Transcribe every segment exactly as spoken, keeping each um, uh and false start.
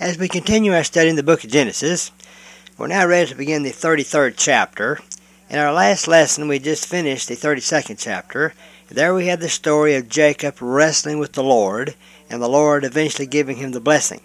As we continue our study in the book of Genesis, we're now ready to begin the thirty-third chapter. In our last lesson, we just finished the thirty-second chapter. There we had the story of Jacob wrestling with the Lord, and the Lord eventually giving him the blessing.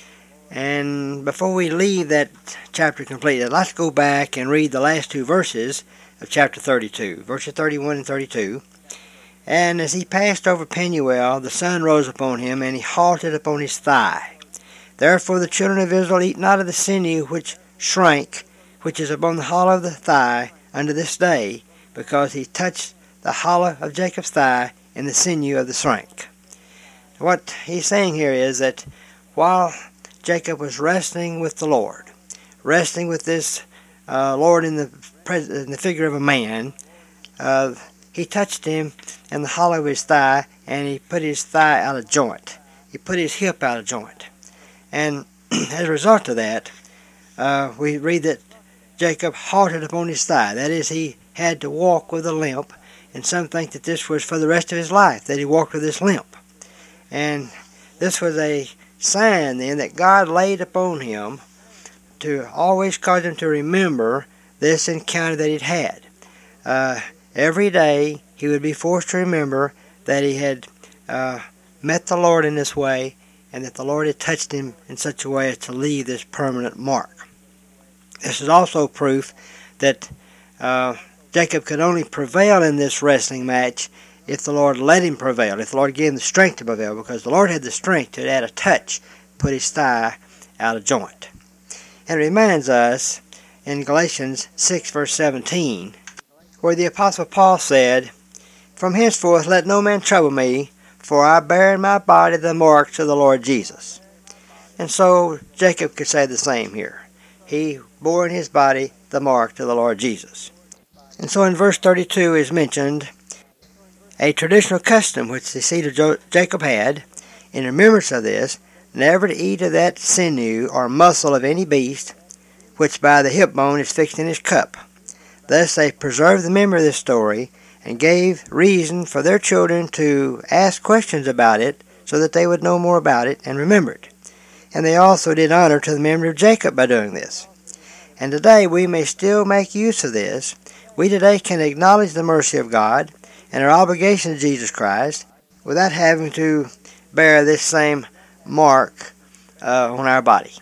And before we leave that chapter completed, I'd like to go back and read the last two verses of chapter thirty-two, verses thirty-one and thirty-two. And as he passed over Penuel, the sun rose upon him, and he halted upon his thigh. Therefore the children of Israel eat not of the sinew which shrank, which is upon the hollow of the thigh, unto this day, because he touched the hollow of Jacob's thigh in the sinew of the shrank. What he's saying here is that while Jacob was wrestling with the Lord, wrestling with this uh, Lord in the, pres- in the figure of a man, uh, he touched him in the hollow of his thigh, and he put his thigh out of joint. He put his hip out of joint. And as a result of that, uh, we read that Jacob halted upon his thigh. That is, he had to walk with a limp, and some think that this was for the rest of his life, that he walked with this limp. And this was a sign then that God laid upon him to always cause him to remember this encounter that he'd had. Uh, every day he would be forced to remember that he had uh, met the Lord in this way, and that the Lord had touched him in such a way as to leave this permanent mark. This is also proof that uh, Jacob could only prevail in this wrestling match if the Lord let him prevail, if the Lord gave him the strength to prevail, because the Lord had the strength to add a touch, put his thigh out of joint. And it reminds us in Galatians six verse seventeen, where the Apostle Paul said, "From henceforth let no man trouble me, for I bear in my body the marks of the Lord Jesus." And so Jacob could say the same here. He bore in his body the mark of the Lord Jesus. And so in verse thirty-two is mentioned a traditional custom which the seed of jo- Jacob had, in remembrance of this, never to eat of that sinew or muscle of any beast, which by the hip bone is fixed in his cup. Thus they preserved the memory of this story, and gave reason for their children to ask questions about it, so that they would know more about it and remember it. And they also did honor to the memory of Jacob by doing this. And today we may still make use of this. We today can acknowledge the mercy of God and our obligation to Jesus Christ without having to bear this same mark uh, on our body.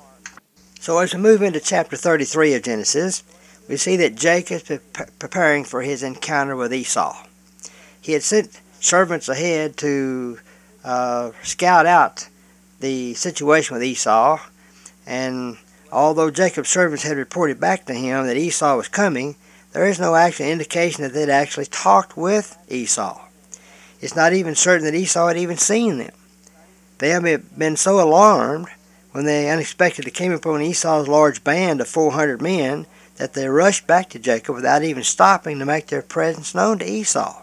So as we move into chapter thirty-three of Genesis, we see that Jacob is preparing for his encounter with Esau. He had sent servants ahead to uh, scout out the situation with Esau, and although Jacob's servants had reported back to him that Esau was coming, there is no actual indication that they'd actually talked with Esau. It's not even certain that Esau had even seen them. They had been so alarmed when they unexpectedly came upon Esau's large band of four hundred men that they rushed back to Jacob without even stopping to make their presence known to Esau.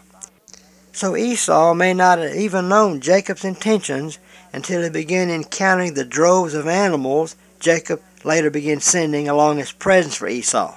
So Esau may not have even known Jacob's intentions until he began encountering the droves of animals Jacob later began sending along his presence for Esau.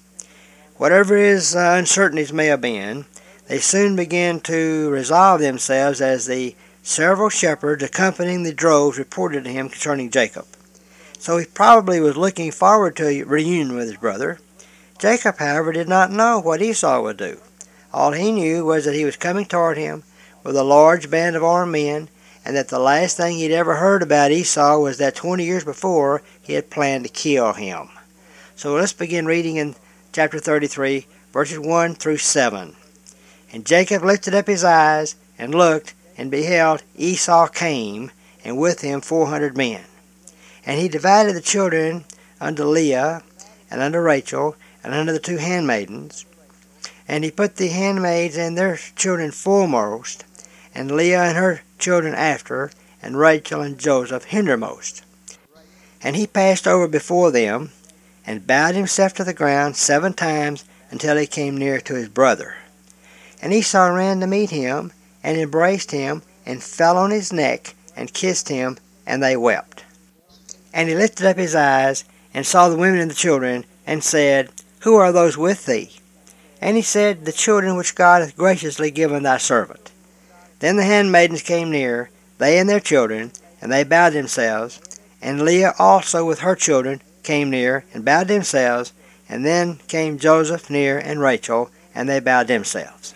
Whatever his uh, uncertainties may have been, they soon began to resolve themselves as the several shepherds accompanying the droves reported to him concerning Jacob. So he probably was looking forward to a reunion with his brother. Jacob, however, did not know what Esau would do. All he knew was that he was coming toward him with a large band of armed men, and that the last thing he'd ever heard about Esau was that twenty years before he had planned to kill him. So let's begin reading in chapter thirty-three, verses one through seven. "And Jacob lifted up his eyes, and looked, and beheld Esau came, and with him four hundred men. And he divided the children unto Leah, and unto Rachel, and unto the two handmaidens. And he put the handmaids and their children foremost, and Leah and her children after, and Rachel and Joseph hindermost. And he passed over before them, and bowed himself to the ground seven times, until he came near to his brother. And Esau ran to meet him, and embraced him, and fell on his neck, and kissed him, and they wept. And he lifted up his eyes, and saw the women and the children, and said, Who are those with thee? And he said, The children which God hath graciously given thy servant. Then the handmaidens came near, they and their children, and they bowed themselves, And Leah also with her children came near and bowed themselves, and then came Joseph near and Rachel, and they bowed themselves.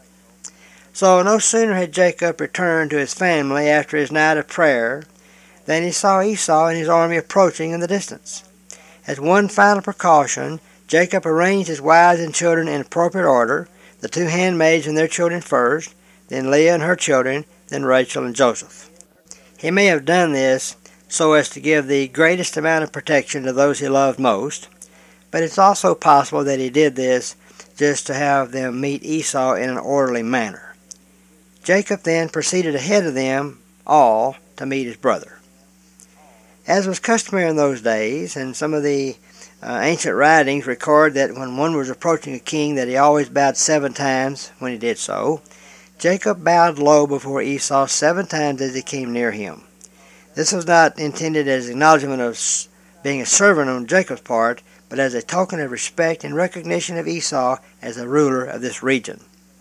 So no sooner had Jacob returned to his family after his night of prayer than he saw Esau and his army approaching in the distance. As one final precaution, Jacob arranged his wives and children in appropriate order, the two handmaids and their children first, then Leah and her children, then Rachel and Joseph. He may have done this so as to give the greatest amount of protection to those he loved most, but it's also possible that he did this just to have them meet Esau in an orderly manner. Jacob then proceeded ahead of them all to meet his brother. As was customary in those days, and some of the uh, ancient writings record that when one was approaching a king that he always bowed seven times when he did so, Jacob bowed low before Esau seven times as he came near him. This was not intended as acknowledgement of being a servant on Jacob's part, but as a token of respect and recognition of Esau as the ruler of this region.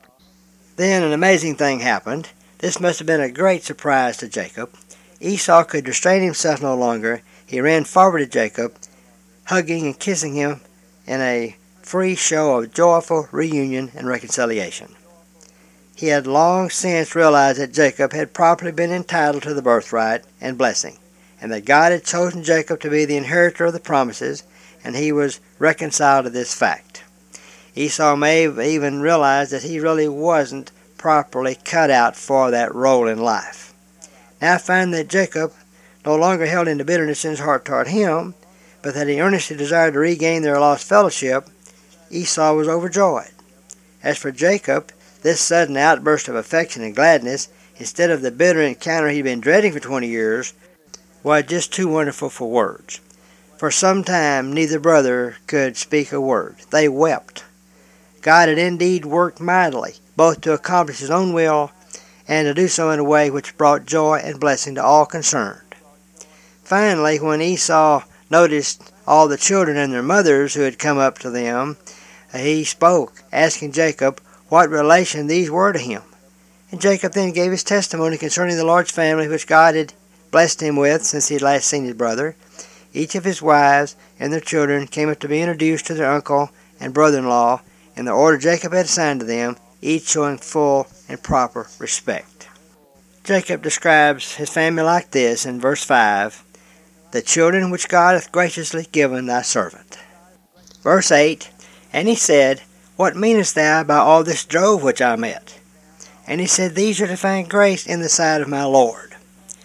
Then an amazing thing happened. This must have been a great surprise to Jacob. Esau could restrain himself no longer. He ran forward to Jacob, hugging and kissing him in a free show of joyful reunion and reconciliation. He had long since realized that Jacob had properly been entitled to the birthright and blessing, and that God had chosen Jacob to be the inheritor of the promises, and he was reconciled to this fact. Esau may have even realized that he really wasn't properly cut out for that role in life. Now finding that Jacob no longer held any bitterness in his heart toward him, but that he earnestly desired to regain their lost fellowship, Esau was overjoyed. As for Jacob, this sudden outburst of affection and gladness, instead of the bitter encounter he'd been dreading for twenty years, was just too wonderful for words. For some time neither brother could speak a word. They wept. God had indeed worked mightily, both to accomplish his own will and to do so in a way which brought joy and blessing to all concerned. Finally, when Esau noticed all the children and their mothers who had come up to them, he spoke, asking Jacob what relation these were to him. And Jacob then gave his testimony concerning the large family which God had blessed him with since he had last seen his brother. Each of his wives and their children came up to be introduced to their uncle and brother-in-law in the order Jacob had assigned to them, each showing full and proper respect. Jacob describes his family like this in verse five, "The children which God hath graciously given thy servant." Verse eight, "And he said, What meanest thou by all this drove which I met? And he said, These are to find grace in the sight of my Lord."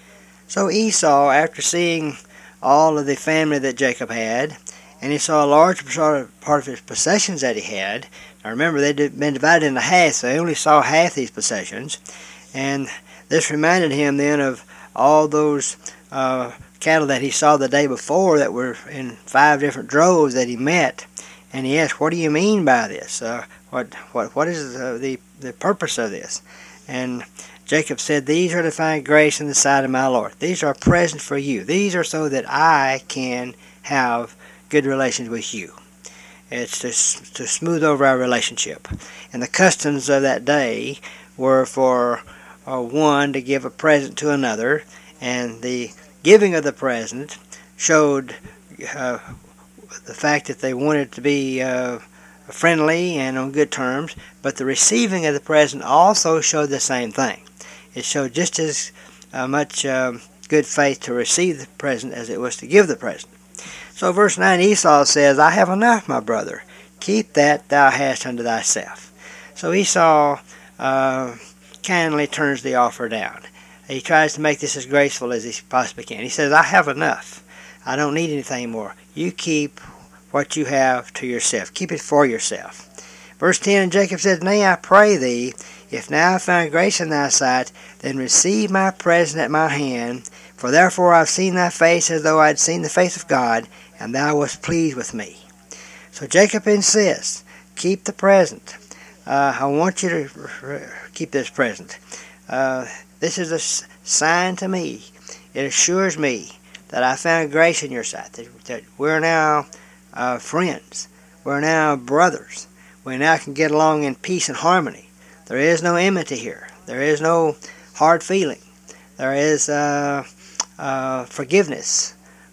So Esau, after seeing all of the family that Jacob had, and he saw a large part of his possessions that he had. Now remember, they'd been divided into half, so he only saw half these possessions. And this reminded him then of all those uh, cattle that he saw the day before that were in five different droves that he met. And he asked, "What do you mean by this? Uh, what what what is the, the the purpose of this?" And Jacob said, "These are to find grace in the sight of my Lord. These are present for you. These are so that I can have good relations with you." It's to, to smooth over our relationship. And the customs of that day were for uh, one to give a present to another, and the giving of the present showed uh, the fact that they wanted to be uh, friendly and on good terms, but the receiving of the present also showed the same thing. It showed just as uh, much um, good faith to receive the present as it was to give the present. So verse nine, Esau says, "I have enough, my brother. Keep that thou hast unto thyself." So Esau uh, kindly turns the offer down. He tries to make this as graceful as he possibly can. He says, "I have enough. I don't need anything more. You keep what you have to yourself. Keep it for yourself." Verse ten, and Jacob said, "Nay, I pray thee, if now I find grace in thy sight, then receive my present at my hand. For therefore I have seen thy face as though I had seen the face of God, and thou wast pleased with me." So Jacob insists, keep the present. Uh, I want you to keep this present. Uh, this is a sign to me. It assures me that I found grace in your sight, that, that we're now uh, friends. We're now brothers. We now can get along in peace and harmony. There is no enmity here. There is no hard feeling. There is uh, uh, forgiveness.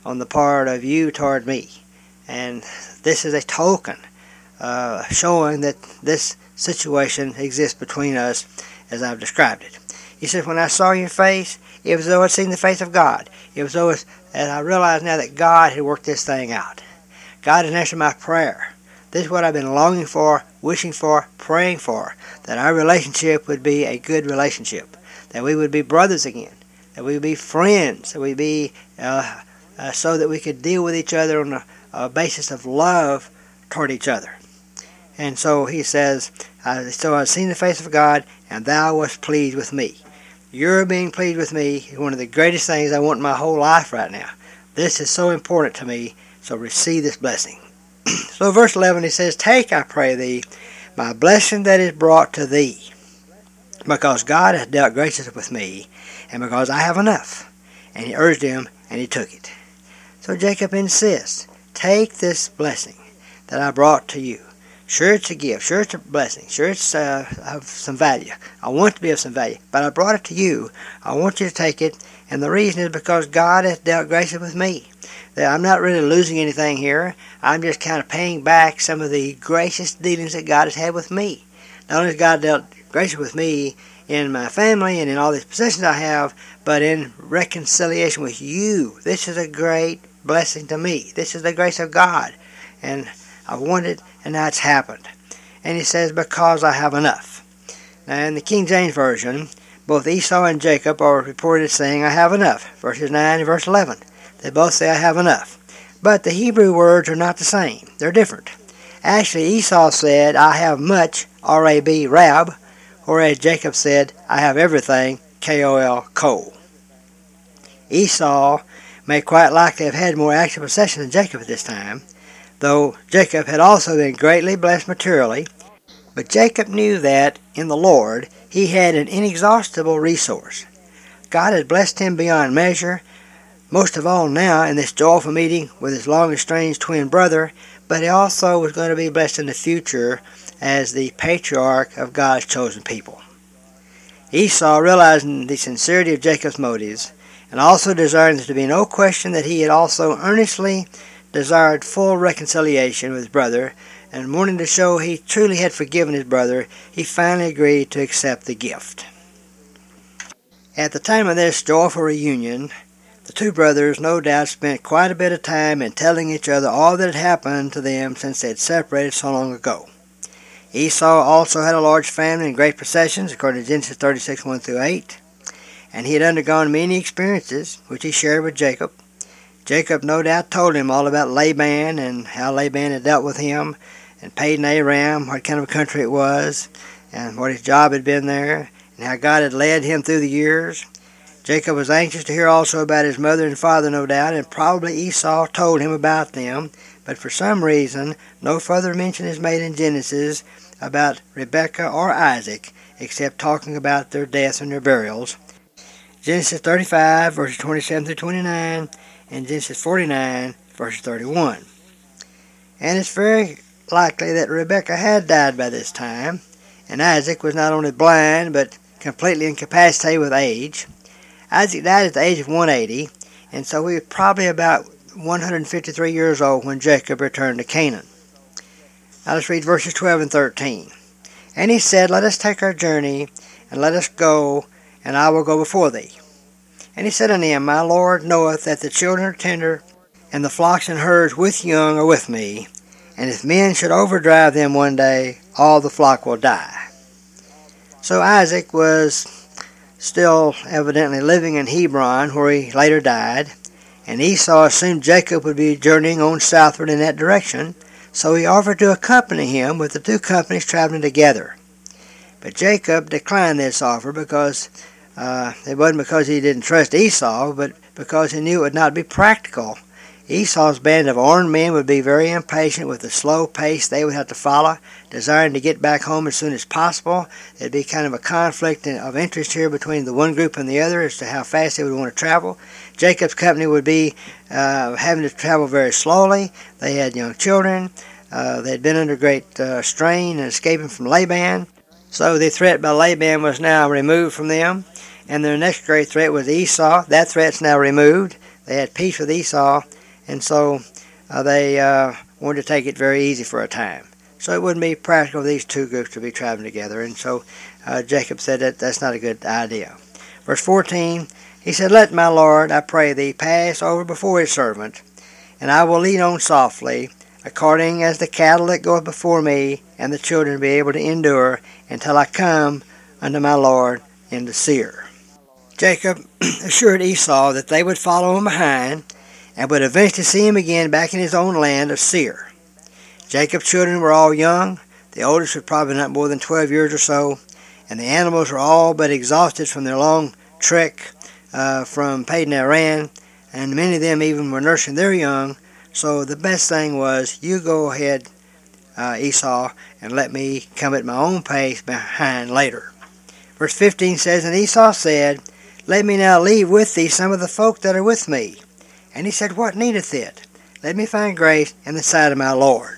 on the part of you toward me. And this is a token uh, showing that this situation exists between us as I've described it. He says, when I saw your face, it was as though I'd seen the face of God. It was as though, and I realized now that God had worked this thing out. God had answered my prayer. This is what I've been longing for, wishing for, praying for, that our relationship would be a good relationship, that we would be brothers again, that we would be friends, that we would be uh, uh, so that we could deal with each other on a, a basis of love toward each other. And so he says, so I've seen the face of God, and thou wast pleased with me. Your being pleased with me is one of the greatest things I want in my whole life right now. This is so important to me, so receive this blessing. So verse eleven, he says, take, I pray thee, my blessing that is brought to thee, because God hath dealt graciously with me, and because I have enough. And he urged him, and he took it. So Jacob insists, take this blessing that I brought to you. Sure, it's a gift. Sure, it's a blessing. Sure, it's uh, of some value. I want it to be of some value. But I brought it to you. I want you to take it. And the reason is because God hath dealt graciously with me. That I'm not really losing anything here. I'm just kind of paying back some of the gracious dealings that God has had with me. Not only has God dealt graciously with me in my family and in all these possessions I have, but in reconciliation with you. This is a great blessing to me. This is the grace of God. And I wanted, and now it's happened. And he says, because I have enough. Now in the King James Version, both Esau and Jacob are reported saying, I have enough. Verses nine and verse eleven. They both say, I have enough. But the Hebrew words are not the same. They're different. Actually, Esau said, I have much, R A B, rab, whereas Jacob said, I have everything, K O L, coal. Esau may quite likely have had more actual possessions than Jacob at this time, though Jacob had also been greatly blessed materially. But Jacob knew that, in the Lord, he had an inexhaustible resource. God had blessed him beyond measure, most of all now in this joyful meeting with his long-estranged twin brother, but he also was going to be blessed in the future as the patriarch of God's chosen people. Esau, realizing the sincerity of Jacob's motives, and also desiring there to be no question that he had also earnestly desired full reconciliation with his brother, and wanting to show he truly had forgiven his brother, he finally agreed to accept the gift. At the time of this joyful reunion, the two brothers no doubt spent quite a bit of time in telling each other all that had happened to them since they had separated so long ago. Esau also had a large family and great possessions, according to Genesis thirty-six, one through eight, and he had undergone many experiences, which he shared with Jacob. Jacob no doubt told him all about Laban and how Laban had dealt with him, and Padan Aram, what kind of a country it was, and what his job had been there, and how God had led him through the years. Jacob was anxious to hear also about his mother and father, no doubt, and probably Esau told him about them, but for some reason no further mention is made in Genesis about Rebekah or Isaac, except talking about their deaths and their burials. Genesis thirty-five, verses twenty-seven through twenty-nine, and Genesis forty-nine, verses thirty-one. And it's very likely that Rebekah had died by this time, and Isaac was not only blind, but completely incapacitated with age. Isaac died at the age of one hundred eighty, and so he was probably about one hundred fifty-three years old when Jacob returned to Canaan. Now let's read verses twelve and thirteen. And he said, let us take our journey, and let us go, and I will go before thee. And he said unto him, my Lord knoweth that the children are tender, and the flocks and herds with young are with me, and if men should overdrive them one day, all the flock will die. So Isaac was still evidently living in Hebron, where he later died, and Esau assumed Jacob would be journeying on southward in that direction, so he offered to accompany him, with the two companies traveling together. But Jacob declined this offer because uh, it wasn't because he didn't trust Esau, but because he knew it would not be practical. Esau's band of armed men would be very impatient with the slow pace they would have to follow, desiring to get back home as soon as possible. There'd be kind of a conflict of interest here between the one group and the other as to how fast they would want to travel. Jacob's company would be uh, having to travel very slowly. They had young children. Uh, they had been under great uh, strain and escaping from Laban. So the threat by Laban was now removed from them. And their next great threat was Esau. That threat's now removed. They had peace with Esau. and so uh, they uh, wanted to take it very easy for a time. So it wouldn't be practical for these two groups to be traveling together, and so uh, Jacob said that that's not a good idea. Verse fourteen, he said, "Let my Lord, I pray thee, pass over before his servant, and I will lead on softly, according as the cattle that goeth before me, and the children be able to endure, until I come unto my Lord into Seir." Jacob assured Esau that they would follow him behind, and would eventually see him again back in his own land of Seir. Jacob's children were all young. The oldest was probably not more than twelve years or so, and the animals were all but exhausted from their long trek uh, from Padan Aram, and many of them even were nursing their young. So the best thing was, you go ahead, uh, Esau, and let me come at my own pace behind later. Verse fifteen says, "And Esau said, Let me now leave with thee some of the folk that are with me. And he said, What needeth it? Let me find grace in the sight of my Lord."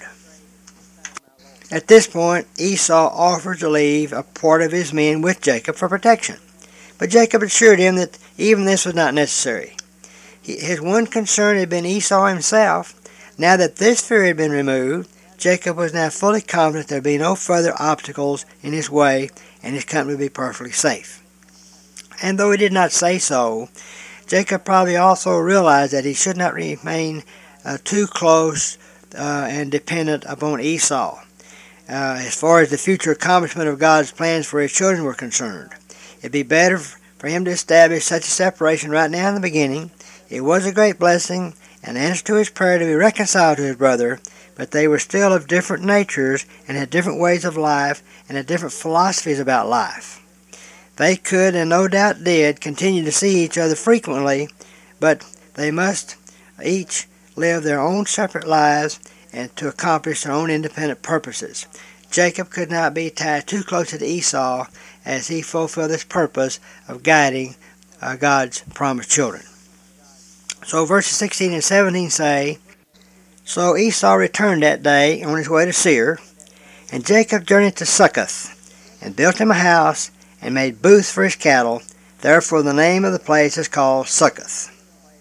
At this point, Esau offered to leave a part of his men with Jacob for protection. But Jacob assured him that even this was not necessary. He, his one concern had been Esau himself. Now that this fear had been removed, Jacob was now fully confident there would be no further obstacles in his way, and his company would be perfectly safe. And though he did not say so, Jacob probably also realized that he should not remain uh, too close uh, and dependent upon Esau. Uh, as far as the future accomplishment of God's plans for his children were concerned, it'd be better for him to establish such a separation right now in the beginning. It was a great blessing, an answer to his prayer to be reconciled to his brother, but they were still of different natures and had different ways of life and had different philosophies about life. They could, and no doubt did, continue to see each other frequently, but they must each live their own separate lives and to accomplish their own independent purposes. Jacob could not be tied too closely to Esau as he fulfilled this purpose of guiding uh, God's promised children. So verses sixteen and seventeen say, "So Esau returned that day on his way to Seir, and Jacob journeyed to Succoth, and built him a house, and made booths for his cattle. Therefore the name of the place is called Succoth."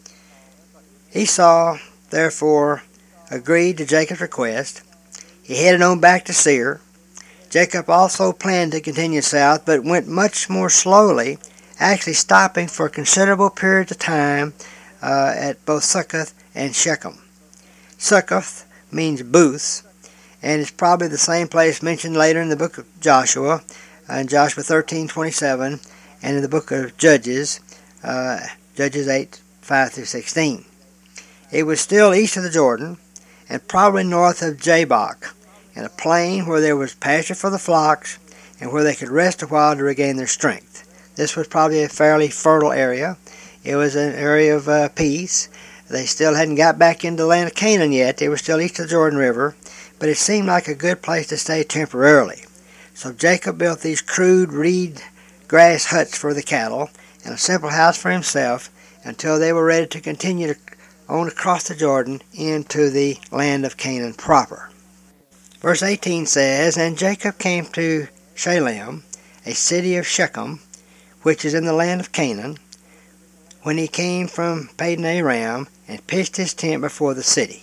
Esau, therefore, agreed to Jacob's request. He headed on back to Seir. Jacob also planned to continue south, but went much more slowly, actually stopping for considerable periods of time uh, at both Succoth and Shechem. Succoth means booths, and it's probably the same place mentioned later in the book of Joshua, uh, in Joshua thirteen twenty-seven, and in the book of Judges, uh, Judges eight five through sixteen. It was still east of the Jordan, and probably north of Jabbok, in a plain where there was pasture for the flocks, and where they could rest a while to regain their strength. This was probably a fairly fertile area. It was an area of uh, peace. They still hadn't got back into the land of Canaan yet. They were still east of the Jordan River, but it seemed like a good place to stay temporarily. So Jacob built these crude reed grass huts for the cattle, and a simple house for himself, until they were ready to continue to on across the Jordan into the land of Canaan proper. Verse eighteen says, "And Jacob came to Shalem, a city of Shechem, which is in the land of Canaan, when he came from Padan Aram, and pitched his tent before the city."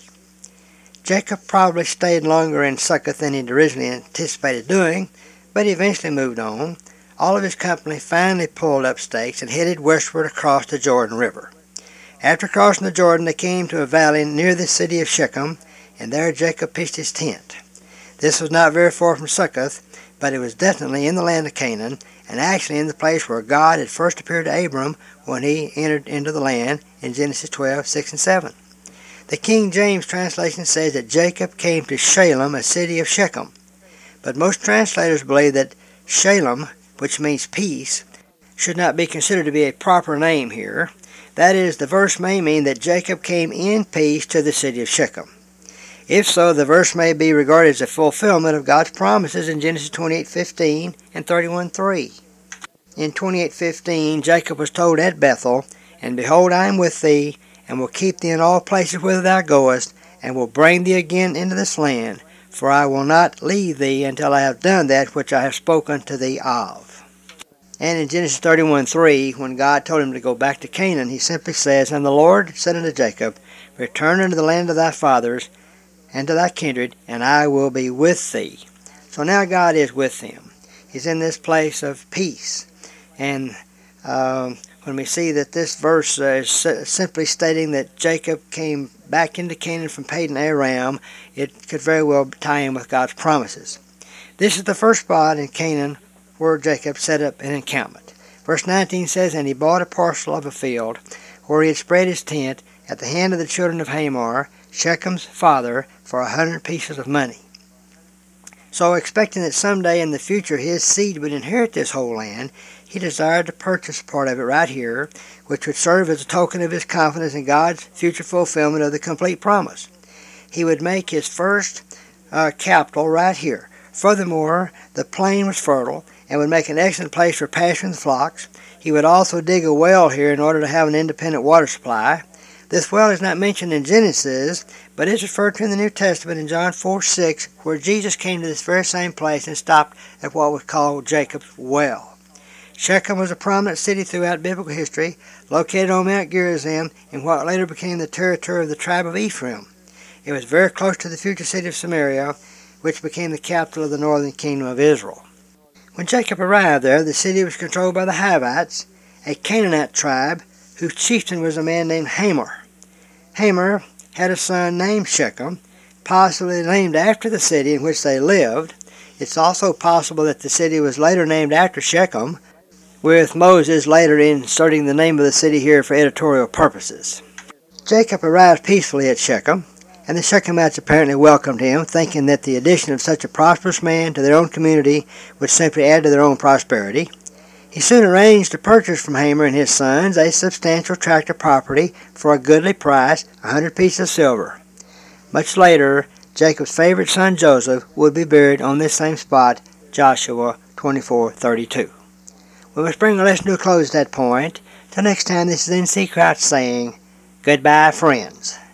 Jacob probably stayed longer in Succoth than he'd originally anticipated doing, but he eventually moved on. All of his company finally pulled up stakes and headed westward across the Jordan River. After crossing the Jordan, they came to a valley near the city of Shechem, and there Jacob pitched his tent. This was not very far from Succoth, but it was definitely in the land of Canaan, and actually in the place where God had first appeared to Abram when he entered into the land in Genesis twelve, six and seven. The King James translation says that Jacob came to Shalem, a city of Shechem. But most translators believe that Shalem, which means peace, should not be considered to be a proper name here. That is, the verse may mean that Jacob came in peace to the city of Shechem. If so, the verse may be regarded as a fulfillment of God's promises in Genesis twenty-eight fifteen and thirty-one three. In twenty-eight fifteen, Jacob was told at Bethel, "And behold, I am with thee, and will keep thee in all places whither thou goest, and will bring thee again into this land, for I will not leave thee until I have done that which I have spoken to thee of." And in Genesis thirty-one three, when God told him to go back to Canaan, he simply says, "And the Lord said unto Jacob, Return unto the land of thy fathers, and to thy kindred, and I will be with thee." So now God is with him. He's in this place of peace. And um, when we see that this verse uh, is simply stating that Jacob came back into Canaan from Padan Aram, it could very well tie in with God's promises. This is the first spot in Canaan where Jacob set up an encampment. Verse nineteen says, "And he bought a parcel of a field where he had spread his tent at the hand of the children of Hamor, Shechem's father, for a hundred pieces of money." So, expecting that someday in the future his seed would inherit this whole land, he desired to purchase part of it right here, which would serve as a token of his confidence in God's future fulfillment of the complete promise. He would make his first uh, capital right here. Furthermore, the plain was fertile and would make an excellent place for pasturing the flocks. He would also dig a well here in order to have an independent water supply. This well is not mentioned in Genesis, but is referred to in the New Testament in John four six, where Jesus came to this very same place and stopped at what was called Jacob's Well. Shechem was a prominent city throughout biblical history, located on Mount Gerizim in what later became the territory of the tribe of Ephraim. It was very close to the future city of Samaria, which became the capital of the northern kingdom of Israel. When Jacob arrived there, the city was controlled by the Hivites, a Canaanite tribe whose chieftain was a man named Hamor. Hamor had a son named Shechem, possibly named after the city in which they lived. It's also possible that the city was later named after Shechem, with Moses later inserting the name of the city here for editorial purposes. Jacob arrived peacefully at Shechem, and the Shechemites apparently welcomed him, thinking that the addition of such a prosperous man to their own community would simply add to their own prosperity. He soon arranged to purchase from Hamor and his sons a substantial tract of property for a goodly price, a hundred pieces of silver. Much later, Jacob's favorite son Joseph would be buried on this same spot, Joshua twenty-four thirty-two. We must bring our lesson to a close at that point. Till next time, this is N C Crouch saying, goodbye, friends.